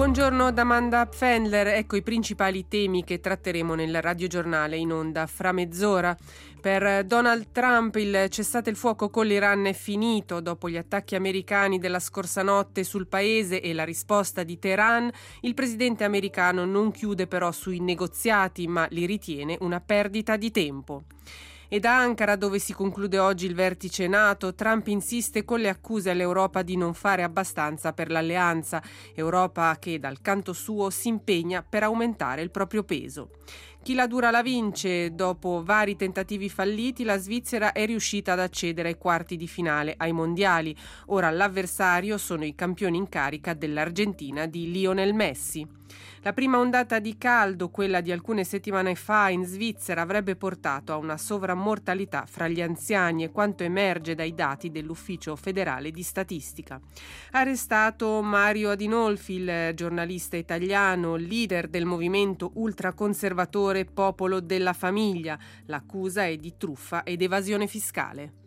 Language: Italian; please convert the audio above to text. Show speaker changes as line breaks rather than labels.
Buongiorno da Amanda Pfändler, ecco i principali temi che tratteremo nel radiogiornale in onda fra mezz'ora. Per Donald Trump il cessate il fuoco con l'Iran è finito dopo gli attacchi americani della scorsa notte sul paese e la risposta di Teheran. Il presidente americano non chiude però sui negoziati, ma li ritiene una perdita di tempo. E da Ankara, dove si conclude oggi il vertice NATO, Trump insiste con le accuse all'Europa di non fare abbastanza per l'alleanza, Europa che dal canto suo si impegna per aumentare il proprio peso. Chi la dura la vince. Dopo vari tentativi falliti, la Svizzera è riuscita ad accedere ai quarti di finale ai mondiali. Ora l'avversario sono i campioni in carica dell'Argentina di Lionel Messi. La prima ondata di caldo, quella di alcune settimane fa in Svizzera, avrebbe portato a una sovrammortalità fra gli anziani e quanto emerge dai dati dell'Ufficio federale di statistica. Arrestato Mario Adinolfi, il giornalista italiano, leader del movimento ultraconservatore Popolo della Famiglia. L'accusa è di truffa ed evasione fiscale.